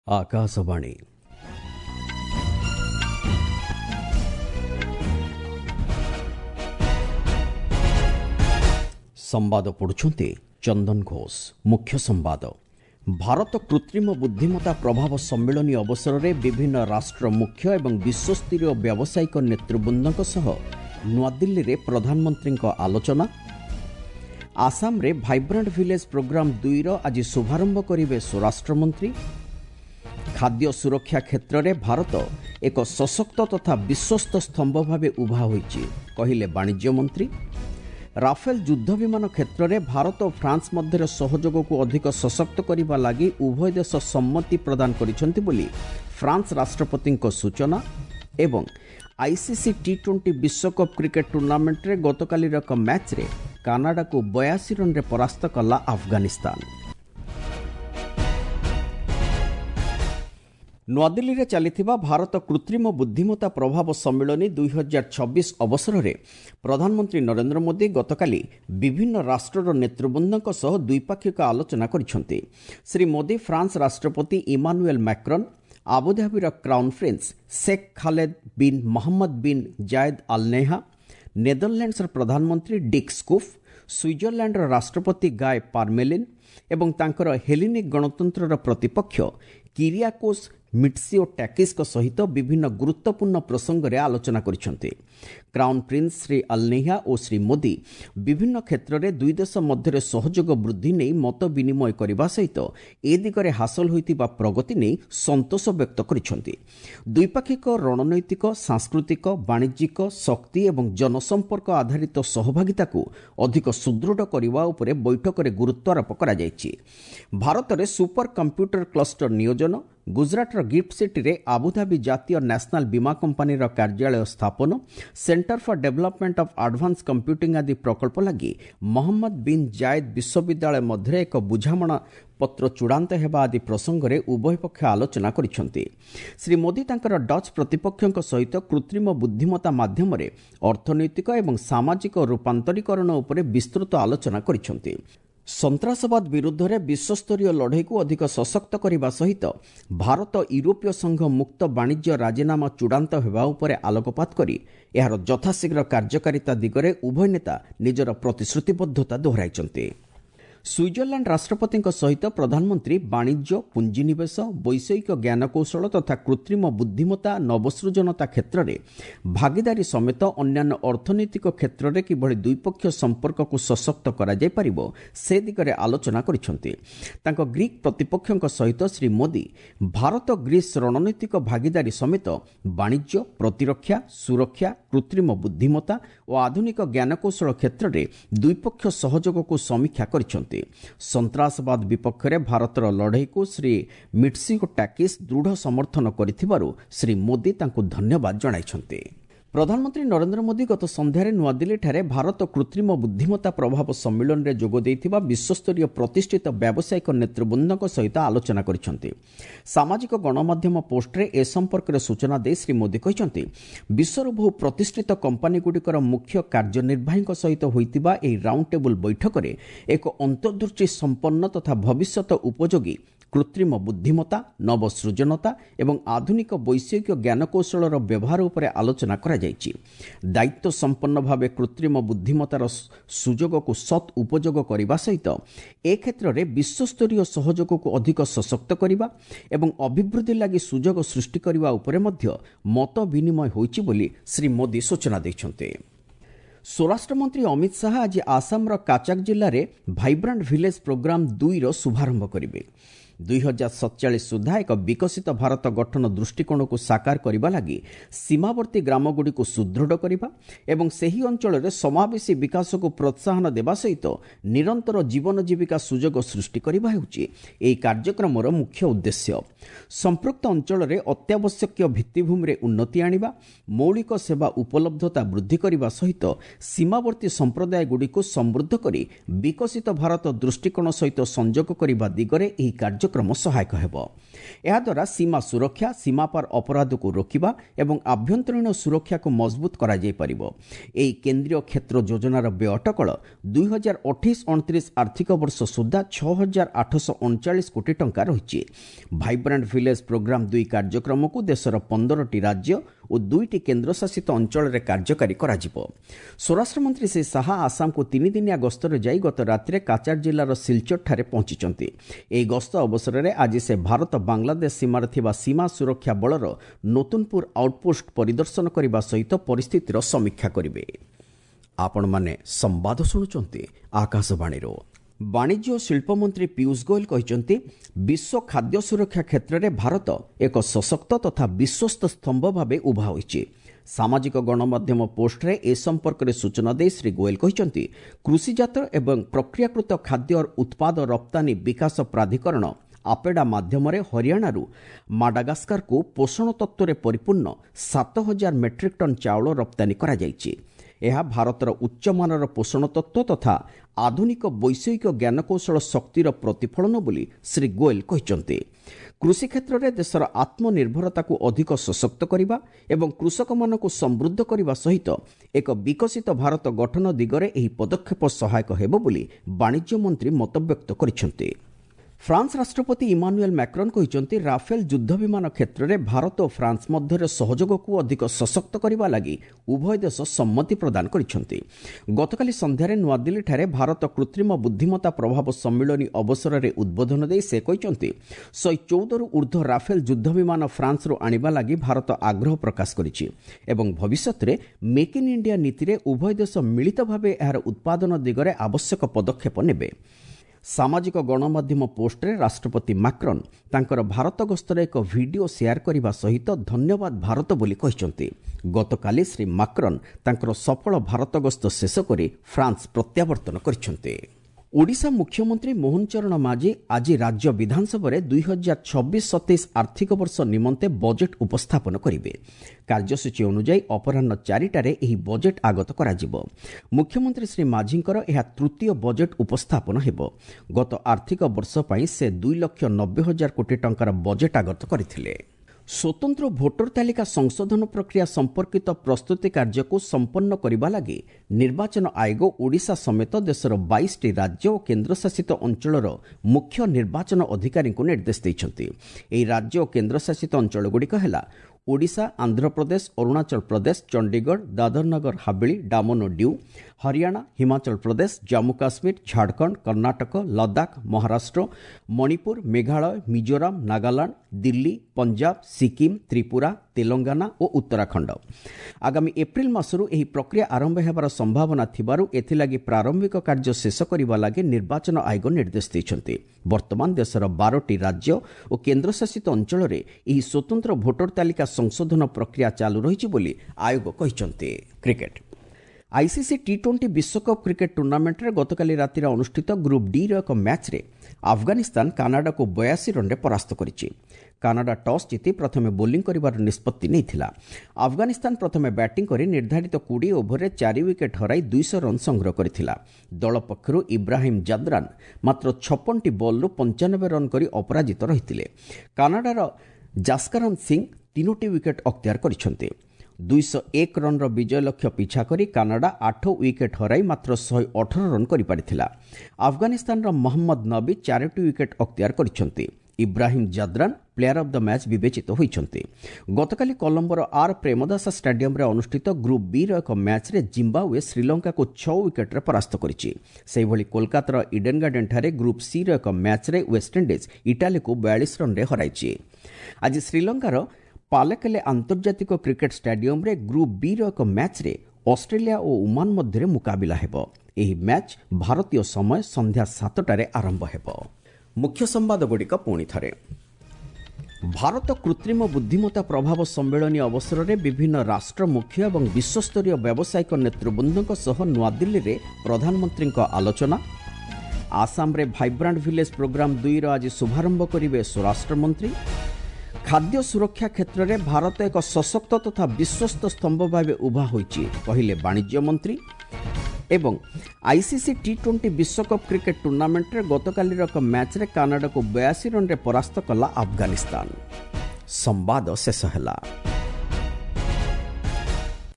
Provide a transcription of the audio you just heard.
आकाशवाणी संवाद पढ़ुछन्ति चंदन घोष। मुख्य संवाद। भारत कृत्रिम बुद्धिमत्ता प्रभाव सम्मेलन अवसर में विभिन्न राष्ट्र मुख्य एवं विश्वस्तरीय व्यावसायिक नेतृवृंदों सह नुआदिल्ली में प्रधानमंत्री आलोचना। आसाम रे वाइब्रेंट विलेज प्रोग्राम 2 आज शुभारंभ करेंगे स्वराष्ट्र मंत्री। खाद्य सुरक्षा क्षेत्र में भारत एक सशक्त तथा विश्वस्त स्तंभ भाव उभा होइछि कहिले वाणिज्य मंत्री। राफेल युद्ध विमान क्षेत्र में भारत और फ्रांस मध्य सहयोग को अधिक सशक्त करने लगी उभय देश सम्मति प्रदान करिसेंति बोली फ्रांस राष्ट्रपति सूचना। एवं आईसीसी टी20 विश्वकप क्रिकेट टूर्नामेंट रे गतकालीर एक मैच रे कनाडा को 82 रन रे परास्त कला अफगानिस्तान। नुआदिल्ली रे चलिथिबा भारत कृत्रिम बुद्धिमत्ता प्रभाव सम्मेलन 2026 अवसर में प्रधानमंत्री नरेंद्र मोदी गतकाली विभिन्न राष्ट्रर नेतृवृंदों सह द्विपाक्षिक आलोचना करिसेंति। श्री मोदी फ्रांस राष्ट्रपति इमानुएल मैक्रोन, आबुधाबीर crown prince Sheikh Khaled bin Mohammed bin Zayed Al Nahyan, Netherlands प्रधानमंत्री डिक स्कूफ, स्विट्जरलैंड राष्ट्रपति गाय पारमेलिन एवं तांकर हेलेनिक गणतंत्र प्रतिपक्ष किरियाकोस मिट्सियोटाकिस सहित विभिन्न गुरुत्वपूर्ण प्रसंग में आलोचना करिसेंति। क्राउन प्रिंस श्री अलनेहा और श्री मोदी विभिन्न क्षेत्र में दुई देश मध्य सहयोग वृद्धि नहीं मत विनिमय करने सहित ए दिगरे हासिल होइतिबा प्रगति नहीं संतोष व्यक्त करिसेंति। द्विपाक्षिक रणनैतिक, सांस्कृतिक, वाणिज्यिक, शक्ति एवं जनसंपर्क आधारित सहभागिता को अधिक सुदृढ़ करने उपरे बैठक में गुरुत्वारोप करा जायछि। भारत में सुपर कंप्यूटर क्लस्टर नियोजन, गुजरात गिफ्ट सिटी रे आबुधाबी जातीय नेशनल बीमा कंपानी कार्यालय स्थापन, centre for development of advance computing आदि प्रकल्प लगी मोहम्मद बिन जायद विश्वविद्यालय मध्य एक बुझामणा पत्र चूड़ांत हेबा आदि प्रसंग में उभय पक्ष आलोचना करिसेंति। श्री मोदी तांकर डच प्रतिपक्षों सहित कृत्रिम बुद्धिमत्ता माध्यम अर्थनैतिक एवं सामाजिक रूपांतरीकरण उपरे विस्तृत आलोचना करिसेंति। सन्त्रासवाद विरुद्ध रे विश्वस्तरीय लड़ाई को अधिक सशक्त करने सहित भारत यूरोपीय संघ मुक्त वाणिज्य राजीनामा चूड़ांत होगा उपरे आलोकपात करी यार यथाशीघ्र कार्यकारिता दिगरे उभय नेता निजर प्रतिश्रुतिबद्धता दोहराइछन्ति। स्विट्जरलैंड राष्ट्रपति सहित प्रधानमंत्री वाणिज्य, पुंजीनिवेश, वैषयिक ज्ञानकौशल तथा कृत्रिम बुद्धिमत्ता नवसृजनता क्षेत्र में भागीदारी समेत अन्यान्य अर्थनैतिक क्षेत्र में किभली द्विपक्षीय संपर्क को सशक्त करा जाय परिबो से दिगरे आलोचना करिसेंति। तांको ग्रीक प्रतिपक्षों सहित श्री मोदी भारत ग्रीस रणनैतिक भागीदारी समेत वाणिज्य, प्रतिरक्षा, सुरक्षा, कृत्रिम बुद्धिमत्ता और आधुनिक ज्ञानकौशल क्षेत्र में द्विपक्षीय सहयोग को समीक्षा करिसेंति। सन्त्रासवाद विपक्ष में भारतर लड़ाई को श्री मिट्सियोटाकिस दृढ़ समर्थन करिथिबारु श्री मोदी तांको धन्यवाद जणाइछन्ति। प्रधानमंत्री नरेंद्र मोदी गत संध्यारे नुआदिल्ली ठारे भारत कृत्रिम बुद्धिमत्ता प्रभाव सम्मेलन में जोग देइथिबा विश्वस्तरीय प्रतिष्ठित व्यावसायिक नेतृवृंदों सहित आलोचना करिसेंति। सामाजिक गणमाध्यम पोस्टरे ए संपर्क में सूचना दे श्री मोदी कहिसेंति विश्वर बहु प्रतिष्ठित कंपानी गुड़िकर मुख्य कार्यनिर्वाही सहित होइतिबा एही राउंड टेबल बैठक में एक अंतर्दृष्टि संपन्न तथा भविष्यत उपयोगी कृत्रिम बुद्धिमत्ता, नवसृजनता एवं आधुनिक वैषयिक ज्ञानकौशल व्यवहार उपर आलोचना करा जायछि। दायित्व संपन्न भाव कृत्रिम बुद्धिमत्तार सुजोग को सत् उपयोग करने सहित ए क्षेत्र में विश्वस्तरीय सहयोग को अधिक सशक्त करने एवं अभिवृद्धि लगी सुजोग सृष्टि करने उपरे मध्य मत विनिमय होइछि बोली श्री मोदी सूचना दैछन्ते। स्वराष्ट्र मंत्री अमित शाह आज आसाम काचाक जिले में वाइब्रेंट विलेज प्रोग्राम 2 शुभारंभ करेंगे। 2047 सुधा एक विकसित भारत गठन दृष्टिकोण को साकार करने लगी सीमावर्ती ग्रामगुड़ी को सुदृढ़ करने एवं सही अंचल में समावेशी विकास को प्रोत्साहन देवा सहित निरंतर जीवन जीविका सुजोग सृष्टि करने होउछि एही कार्यक्रमर मुख्य उद्देश्य। संपृक्त अंचल में अत्यावश्यक भित्तिभूमि रे उन्नति आनिबा, मौलिक सेवा उपलब्धता वृद्धि करने सहित सीमावर्ती संप्रदाय गुड़ी को समृद्ध करी विकसित भारत दृष्टिकोण सहित संयोग करने दिगरे एही କାର୍ଯ୍ୟକ୍ରମ ସହାୟକ ହେବ। ଏହାଦ୍ୱାରା ସୀମା ସୁରକ୍ଷା, ସୀମାପାର ଅପରାଧକୁ ରୋକିବା ଏବଂ ଆଭ୍ୟନ୍ତରୀଣ ସୁରକ୍ଷାକୁ ମଜବୁତ କରାଯାଇପାରିବ। ଏହି କେନ୍ଦ୍ରୀୟ କ୍ଷେତ୍ର ଯୋଜନାର ବ୍ୟୟ ଅଟକଳ 2028-29 ଆର୍ଥିକ ବର୍ଷ ସୁଦ୍ଧା 6,839 କୋଟି ଟଙ୍କା ରହିଛି। ଭାଇବ୍ରାଣ୍ଟ ଭିଲେଜ ପ୍ରୋଗ୍ରାମ 2 କାର୍ଯ୍ୟକ୍ରମକୁ ଦେଶର 15ଟି ରାଜ୍ୟ ଓ 2ଟି କେନ୍ଦ୍ରଶାସିତ ଅଞ୍ଚଳରେ କାର୍ଯ୍ୟକାରୀ କରାଯିବ। ସ୍ୱରାଷ୍ଟ୍ରମନ୍ତ୍ରୀ ଶ୍ରୀ ଶାହା ଆସାମକୁ 3 ଦିନିଆ ଗସ୍ତରେ ଯାଇ ଗତ ରାତିରେ କାଚାର ଜିଲ୍ଲାର ସିଲଚରଠାରେ ପହଞ୍ଚିଛନ୍ତି। ଏହି ଗସ୍ତ ଅବସରରେ ଆଜି ସେ ଭାରତ ବାଂଲାଦେଶ ସୀମାରେ ଥିବା ସୀମା ସୁରକ୍ଷା ବଳର ନୂତନପୁର ଆଉଟପୋଷ୍ଟ ପରିଦର୍ଶନ କରିବା ସହିତ ପରିସ୍ଥିତିର ସମୀକ୍ଷା କରିବେ। ଆପଣମାନେ ସମ୍ବାଦ ଶୁଣୁଛନ୍ତି ଆକାଶବାଣୀରୁ। ବାଣିଜ୍ୟ ଓ ଶିଳ୍ପ ମନ୍ତ୍ରୀ ପୀୟୁଷ ଗୋୟଲ କହିଛନ୍ତି ବିଶ୍ୱ ଖାଦ୍ୟ ସୁରକ୍ଷା କ୍ଷେତ୍ରରେ ଭାରତ ଏକ ସଶକ୍ତ ତଥା ବିଶ୍ୱସ୍ତ ସ୍ତମ୍ଭ ଭାବେ ଉଭା ହୋଇଛି। ସାମାଜିକ ଗଣମାଧ୍ୟମ ପୋଷ୍ଟରେ ଏ ସମ୍ପର୍କରେ ସୂଚନା ଦେଇ ଶ୍ରୀ ଗୋୟଲ କହିଛନ୍ତି କୃଷିଜାତ ଏବଂ ପ୍ରକ୍ରିୟାକୃତ ଖାଦ୍ୟ ଉତ୍ପାଦ ରପ୍ତାନୀ ବିକାଶ ପ୍ରାଧିକରଣ ଆପେଡା ମାଧ୍ୟମରେ ହରିୟାଣାରୁ ମାଡାଗାସ୍କାରକୁ ପୋଷଣ ତତ୍ତ୍ୱରେ ପରିପୂର୍ଣ୍ଣ 7,000 ମେଟ୍ରିକ୍ ଟନ୍ ଚାଉଳ ରପ୍ତାନୀ କରାଯାଇଛି। ଏହା ଭାରତର ଉଚ୍ଚମାନର ପୋଷଣ ତତ୍ତ୍ୱ ତଥା ଆଧୁନିକ ବୈଷୟିକ ଜ୍ଞାନକୌଶଳ ଶକ୍ତିର ପ୍ରତିଫଳନ ବୋଲି ଶ୍ରୀ ଗୋୟଲ କହିଛନ୍ତି। କୃଷି କ୍ଷେତ୍ରରେ ଦେଶର ଆତ୍ମନିର୍ଭରତାକୁ ଅଧିକ ସଶକ୍ତ କରିବା ଏବଂ କୃଷକମାନଙ୍କୁ ସମୃଦ୍ଧ କରିବା ସହିତ ଏକ ବିକଶିତ ଭାରତ ଗଠନ ଦିଗରେ ଏହି ପଦକ୍ଷେପ ସହାୟକ ହେବ ବୋଲି ବାଣିଜ୍ୟ ମନ୍ତ୍ରୀ ମତବ୍ୟକ୍ତ କରିଛନ୍ତି। ଫ୍ରାନ୍ସ ରାଷ୍ଟ୍ରପତି ଇମାନୁଏଲ ମ୍ୟାକ୍ରନ୍ କହିଛନ୍ତି ରାଫେଲ ଯୁଦ୍ଧ ବିମାନ କ୍ଷେତ୍ରରେ ଭାରତ ଓ ଫ୍ରାନ୍ସ ମଧ୍ୟରେ ସହଯୋଗକୁ ଅଧିକ ସଶକ୍ତ କରିବା ଲାଗି ଉଭୟ ଦେଶ ସମ୍ମତି ପ୍ରଦାନ କରିଛନ୍ତି। ଗତକାଲି ସନ୍ଧ୍ୟାରେ ନୂଆଦିଲ୍ଲୀଠାରେ ଭାରତ କୃତ୍ରିମ ବୁଦ୍ଧିମତ୍ତା ପ୍ରଭାବ ସମ୍ମିଳନୀ ଅବସରରେ ଉଦ୍ବୋଧନ ଦେଇ ସେ କହିଛନ୍ତି 114ରୁ ଉର୍ଦ୍ଧ୍ୱ ରାଫେଲ ଯୁଦ୍ଧ ବିମାନ ଫ୍ରାନ୍ସରୁ ଆଣିବା ଲାଗି ଭାରତ ଆଗ୍ରହ ପ୍ରକାଶ କରିଛି ଏବଂ ଭବିଷ୍ୟତରେ ମେକ୍ ଇନ୍ ଇଣ୍ଡିଆ ନୀତିରେ ଉଭୟ ଦେଶ ମିଳିତ ଭାବେ ଏହାର ଉତ୍ପାଦନ ଦିଗରେ ଆବଶ୍ୟକ ପଦକ୍ଷେପ ନେବେ। ସାମାଜିକ ଗଣମାଧ୍ୟମ ପୋଷ୍ଟରେ ରାଷ୍ଟ୍ରପତି ମାକ୍ରନ୍ ତାଙ୍କର ଭାରତ ଗସ୍ତର ଏକ ଭିଡିଓ ସେୟାର କରିବା ସହିତ ଧନ୍ୟବାଦ ଭାରତ ବୋଲି କହିଛନ୍ତି। ଗତକାଲି ଶ୍ରୀ ମାକ୍ରନ୍ ତାଙ୍କର ସଫଳ ଭାରତ ଗସ୍ତ ଶେଷ କରି ଫ୍ରାନ୍ସ ପ୍ରତ୍ୟାବର୍ତ୍ତନ କରିଛନ୍ତି। ଓଡ଼ିଶା ମୁଖ୍ୟମନ୍ତ୍ରୀ ମୋହନ ଚରଣ ମାଝୀ ଆଜି ରାଜ୍ୟ ବିଧାନସଭାରେ 2026-27 ଆର୍ଥିକ ବର୍ଷ ନିମନ୍ତେ ବଜେଟ୍ ଉପସ୍ଥାପନ କରିବେ। କାର୍ଯ୍ୟସୂଚୀ ଅନୁଯାୟୀ ଅପରାହ୍ନ 4ଟାରେ ଏହି ବଜେଟ୍ ଆଗତ କରାଯିବ। ମୁଖ୍ୟମନ୍ତ୍ରୀ ଶ୍ରୀ ମାଝୀଙ୍କର ଏହା ତୃତୀୟ ବଜେଟ୍ ଉପସ୍ଥାପନ ହେବ। ଗତ ଆର୍ଥିକ ବର୍ଷ ପାଇଁ ସେ 2,90,000 କୋଟି ଟଙ୍କାର ବଜେଟ୍ ଆଗତ କରିଥିଲେ। ସ୍ୱତନ୍ତ୍ର ଭୋଟର ତାଲିକା ସଂଶୋଧନ ପ୍ରକ୍ରିୟା ସମ୍ପର୍କିତ ପ୍ରସ୍ତୁତି କାର୍ଯ୍ୟକୁ ସମ୍ପନ୍ନ କରିବା ଲାଗି ନିର୍ବାଚନ ଆୟୋଗ ଓଡ଼ିଶା ସମେତ ଦେଶର 22ଟି ରାଜ୍ୟ ଓ କେନ୍ଦ୍ରଶାସିତ ଅଞ୍ଚଳର ମୁଖ୍ୟ ନିର୍ବାଚନ ଅଧିକାରୀଙ୍କୁ ନିର୍ଦ୍ଦେଶ ଦେଇଛନ୍ତି। ଏହି ରାଜ୍ୟ ଓ କେନ୍ଦ୍ରଶାସିତ ଅଞ୍ଚଳଗୁଡ଼ିକ ହେଲା ଓଡ଼ିଶା, ଆନ୍ଧ୍ରପ୍ରଦେଶ, ଅରୁଣାଚଳ ପ୍ରଦେଶ, ଚଣ୍ଡିଗଡ଼, ଦାଦରନଗର ହାବେଳି, ଡାମନ ଓ ଡିଉ, ହରିୟାଣା, ହିମାଚଳ ପ୍ରଦେଶ, ଜାମ୍ମୁ କାଶ୍ମୀର, ଝାଡ଼ଖଣ୍ଡ, କର୍ଣ୍ଣାଟକ, ଲଦାଖ, ମହାରାଷ୍ଟ୍ର, ମଣିପୁର, ମେଘାଳୟ, ମିଜୋରାମ, ନାଗାଲାଣ୍ଡ, ଦିଲ୍ଲୀ, ପଞ୍ଜାବ, ସିକିମ୍, ତ୍ରିପୁରା, ତେଲଙ୍ଗାନା ଓ ଉତ୍ତରାଖଣ୍ଡ। ଆଗାମୀ ଏପ୍ରିଲ ମାସରୁ ଏହି ପ୍ରକ୍ରିୟା ଆରମ୍ଭ ହେବାର ସମ୍ଭାବନା ଥିବାରୁ ଏଥିଲାଗି ପ୍ରାରମ୍ଭିକ କାର୍ଯ୍ୟ ଶେଷ କରିବା ଲାଗି ନିର୍ବାଚନ ଆୟୋଗ ନିର୍ଦ୍ଦେଶ ଦେଇଛନ୍ତି। ବର୍ତ୍ତମାନ ଦେଶର 12ଟି ରାଜ୍ୟ ଓ କେନ୍ଦ୍ରଶାସିତ ଅଞ୍ଚଳରେ ଏହି ସ୍ୱତନ୍ତ୍ର ଭୋଟର ତାଲିକା ସଂଶୋଧନ ପ୍ରକ୍ରିୟା ଚାଲୁ ରହିଛି ବୋଲି ଆୟୋଗ କହିଛନ୍ତି। କ୍ରିକେଟ୍ ଆଇସିସି ଟି20 ବିଶ୍ୱକପ୍ କ୍ରିକେଟ୍ ଟୁର୍ଣ୍ଣାମେଣ୍ଟରେ ଗତକାଲି ରାତିରେ ଅନୁଷ୍ଠିତ ଗ୍ରୁପ୍ ଡିର ଏକ ମ୍ୟାଚ୍ରେ ଆଫଗାନିସ୍ତାନ କାନାଡାକୁ 82 ରନ୍ରେ ପରାସ୍ତ କରିଛି। କାନାଡା ଟସ୍ ଜିତି ପ୍ରଥମେ ବୋଲିଂ କରିବାର ନିଷ୍ପତ୍ତି ନେଇଥିଲା। ଆଫଗାନିସ୍ତାନ ପ୍ରଥମେ ବ୍ୟାଟିଂ କରି ନିର୍ଦ୍ଧାରିତ 20 ଓଭରରେ 4 ୱିକେଟ୍ ହରାଇ 200 ରନ୍ ସଂଗ୍ରହ କରିଥିଲା। ଦଳ ପକ୍ଷରୁ ଇବ୍ରାହିମ୍ ଜାଦ୍ରାନ୍ ମାତ୍ର 56ଟି ବଲ୍ରୁ 95 ରନ୍ କରି ଅପରାଜିତ ରହିଥିଲେ। କାନାଡାର ଜାସ୍କରନ୍ ସିଂ 3ଟି ୱିକେଟ୍ ଅକ୍ତିଆର କରିଛନ୍ତି। 201 ରନ୍ର ବିଜୟ ଲକ୍ଷ୍ୟ ପିଛା କରି କାନାଡା 8 ୱିକେଟ୍ ହରାଇ ମାତ୍ର 118 ରନ୍ କରିପାରିଥିଲା। ଆଫଗାନିସ୍ତାନର ମହମ୍ମଦ ନବୀ 4ଟି ୱିକେଟ୍ ଅକ୍ତିଆର କରିଛନ୍ତି। Ibrahim Zadran player of the match ବିବେଚିତ ହୋଇଛନ୍ତି। ଗତକାଲି କଲମ୍ବୋର ଆର୍ ପ୍ରେମଦାସା ଷ୍ଟାଡିୟମ୍ରେ ଅନୁଷ୍ଠିତ ଗ୍ରୁପ୍ ବିର ଏକ ମ୍ୟାଚ୍ରେ ଜିମ୍ବାୱେ ଶ୍ରୀଲଙ୍କାକୁ 6 ୱିକେଟ୍ରେ ପରାସ୍ତ କରିଛି। ସେହିଭଳି କୋଲକାତାର ଇଡେନ୍ ଗାର୍ଡେନ୍ଠାରେ ଗ୍ରୁପ୍ ସିର ଏକ ମ୍ୟାଚ୍ରେ ୱେଷ୍ଟଇଣ୍ଡିଜ୍ ଇଟାଲୀକୁ 42 ରନ୍ରେ ହରାଇଛି। ଆଜି ଶ୍ରୀଲଙ୍କାର ପାଲେକେଲେ ଆନ୍ତର୍ଜାତିକ କ୍ରିକେଟ୍ ଷ୍ଟାଡିୟମ୍ରେ ଗ୍ରୁପ୍ ବିର ଏକ ମ୍ୟାଚ୍ରେ ଅଷ୍ଟ୍ରେଲିଆ ଓ ଓମାନ ମଧ୍ୟରେ ମୁକାବିଲା ହେବ। ଏହି ମ୍ୟାଚ୍ ଭାରତୀୟ ସମୟ ସନ୍ଧ୍ୟା 7ଟାରେ ଆରମ୍ଭ ହେବ। ମୁଖ୍ୟ ସମ୍ବାଦଗୁଡ଼ିକ ପୁଣି ଥରେ। ଭାରତ କୃତ୍ରିମ ବୁଦ୍ଧିମତ୍ତା ପ୍ରଭାବ ସମ୍ମିଳନୀ ଅବସରରେ ବିଭିନ୍ନ ରାଷ୍ଟ୍ର ମୁଖ୍ୟ ଏବଂ ବିଶ୍ୱସ୍ତରୀୟ ବ୍ୟବସାୟିକ ନେତୃବୃନ୍ଦଙ୍କ ସହ ନୂଆଦିଲ୍ଲୀରେ ପ୍ରଧାନମନ୍ତ୍ରୀଙ୍କ ଆଲୋଚନା। ଆସାମରେ ଭାଇବ୍ରାଣ୍ଟ ଭିଲେଜ ପ୍ରୋଗ୍ରାମ 2ର ଆଜି ଶୁଭାରମ୍ଭ କରିବେ ସ୍ୱରାଷ୍ଟ୍ରମନ୍ତ୍ରୀ। ଖାଦ୍ୟ ସୁରକ୍ଷା କ୍ଷେତ୍ରରେ ଭାରତ ଏକ ସଶକ୍ତ ତଥା ବିଶ୍ୱସ୍ତ ସ୍ତମ୍ଭ ଭାବେ ଉଭା ହୋଇଛି କହିଲେ ବାଣିଜ୍ୟ ମନ୍ତ୍ରୀ। ଏବଂ ଆଇସିସି ଟି20 ବିଶ୍ୱକପ୍ କ୍ରିକେଟ୍ ଟୁର୍ଣ୍ଣାମେଣ୍ଟରେ ଗତକାଲିର ଏକ ମ୍ୟାଚ୍ରେ କାନାଡାକୁ 82 ରନ୍ରେ ପରାସ୍ତ କଲା ଆଫଗାନିସ୍ତାନ। ସମ୍ବାଦ ଶେଷ ହେଲା।